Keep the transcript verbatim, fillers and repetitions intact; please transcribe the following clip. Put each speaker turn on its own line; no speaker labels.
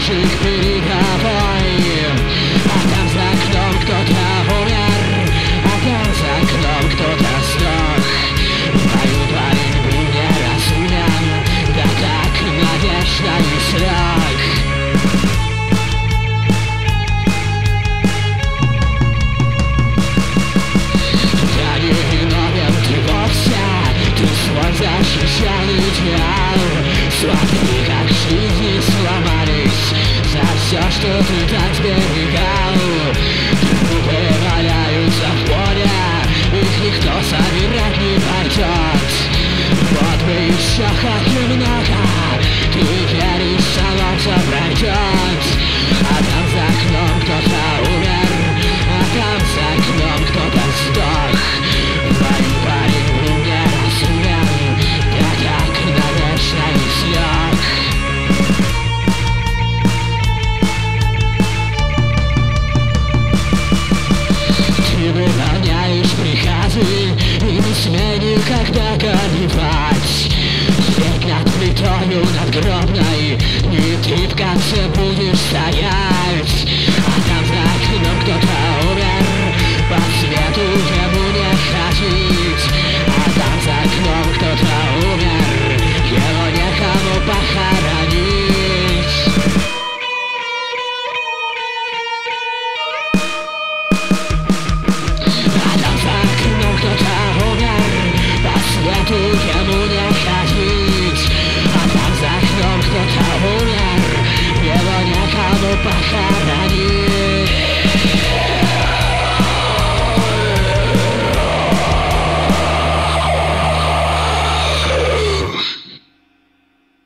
мужик передовой. А там за окном кто-то умер, а там за окном кто-то сдох. Мою парень был неразумен, да как надежда не слег. Я не виновен, ты вовсе, ты свой защищал идеал. Смотри, как жизни сломались за все, что ты так сберегал. Трупы валяются в поле, их никто собирать не пойдет. Вот бы еще хоть немного, ты веришь, само все пройдет. А там за окном кто-то умер, а там за окном кто-то сдох. Мой парень был неразумен, да как надежда не слег. Ты выполняешь приказы и не смей никогда горевать. Ведь над плитою надгробной не ты в конце